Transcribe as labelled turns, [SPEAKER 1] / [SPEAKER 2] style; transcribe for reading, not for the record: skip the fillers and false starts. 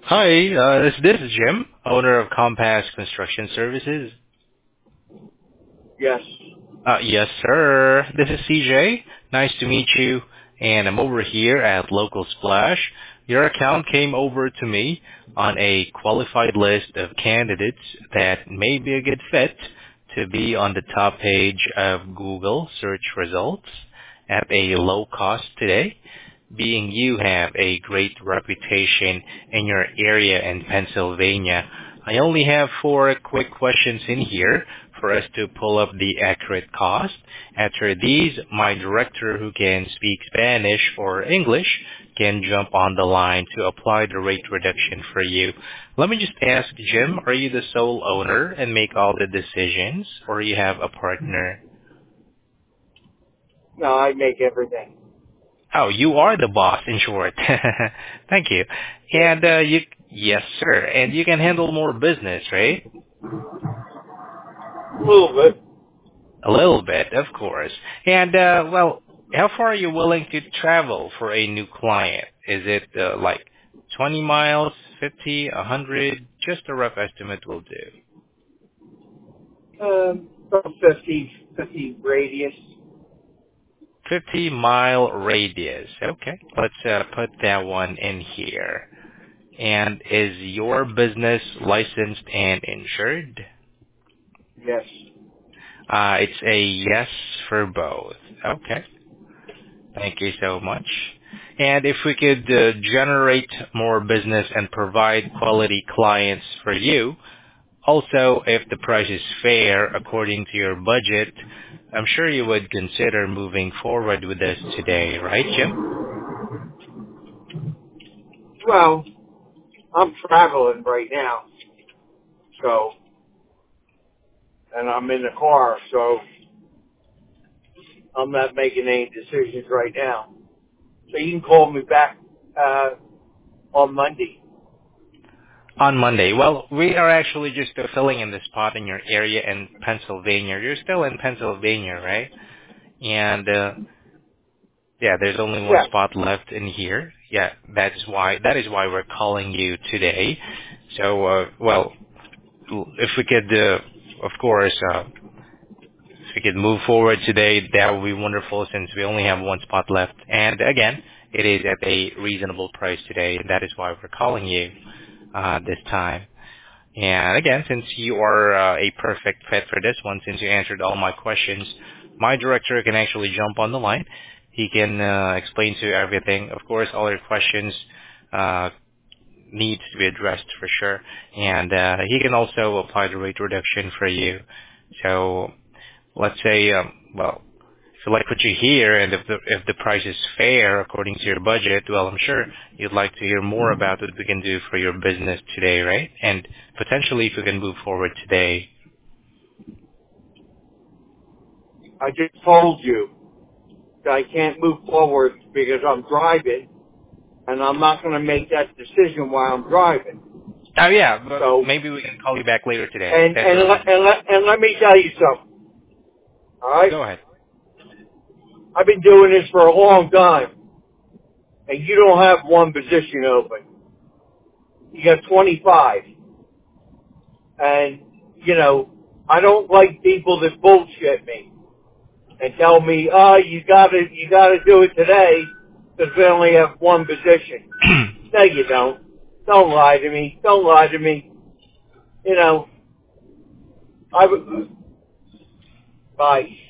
[SPEAKER 1] Hi, is this Jim, owner of Compass Construction Services?
[SPEAKER 2] Yes.
[SPEAKER 1] Yes, sir. This is CJ. Nice to meet you. And I'm over here at Local Splash. Your account came over to me on a qualified list of candidates that may be a good fit to be on the top page of Google search results at a low cost today. Being you have a great reputation in your area in Pennsylvania, I only have four quick questions in here for us to pull up the accurate cost. After these, my director who can speak Spanish or English can jump on the line to apply the rate reduction for you. Let me just ask, Jim, are you the sole owner and make all the decisions, or you have a partner?
[SPEAKER 2] No, I make everything.
[SPEAKER 1] Oh, you are the boss, in short. Thank you.
[SPEAKER 2] Yeah.
[SPEAKER 1] And yes, sir. And you can handle more business, right?
[SPEAKER 2] A little bit.
[SPEAKER 1] A little bit, of course. And well, how far are you willing to travel for a new client? Is it like 20 miles, 50, 100? Just a rough estimate will do.
[SPEAKER 2] About 50 radius.
[SPEAKER 1] 50-mile radius. Okay, let's put that one in here. And is your business licensed and insured?
[SPEAKER 2] Yes.
[SPEAKER 1] It's a yes for both. Okay. Thank you so much. And if we could generate more business and provide quality clients for you, also if the price is fair according to your budget, I'm sure you would consider moving forward with us today, right, Jim?
[SPEAKER 2] Well, I'm traveling right now, so, and I'm in the car, so I'm not making any decisions right now. So you can call me back on Monday.
[SPEAKER 1] On Monday. Well, we are actually just filling in the spot in your area in Pennsylvania. You're still in Pennsylvania, right? And yeah, there's only one
[SPEAKER 2] Yes.
[SPEAKER 1] spot left in here. Yeah, that is why we're calling you today. So, well, if we could, of course, if we could move forward today, that would be wonderful since we only have one spot left. And again, it is at a reasonable price today, and that is why we're calling you this time. And again, since you are a perfect fit for this one, since you answered all my questions, my director can actually jump on the line. He can explain to you everything. Of course, all your questions uh, need to be addressed for sure. And he can also apply the rate reduction for you. So let's say, well, if you like what you hear and if the price is fair according to your budget, well, I'm sure you'd like to hear more about what we can do for your business today, right? And potentially if we can move forward today.
[SPEAKER 2] I just told you that I can't move forward because I'm driving, and I'm not going to make that decision while I'm driving.
[SPEAKER 1] Oh yeah, but
[SPEAKER 2] So,
[SPEAKER 1] maybe we can call you back later today.
[SPEAKER 2] and
[SPEAKER 1] That's
[SPEAKER 2] and
[SPEAKER 1] all.
[SPEAKER 2] let, and let, and let me tell you something. All right,
[SPEAKER 1] Go ahead.
[SPEAKER 2] I've been doing this for a long time, and you don't have one position open. You got 25, and you know I don't like people that bullshit me and tell me, "Oh, you gotta do it today because we only have one position." No, you don't. Don't lie to me. Don't lie to me. You know, I would. Bye.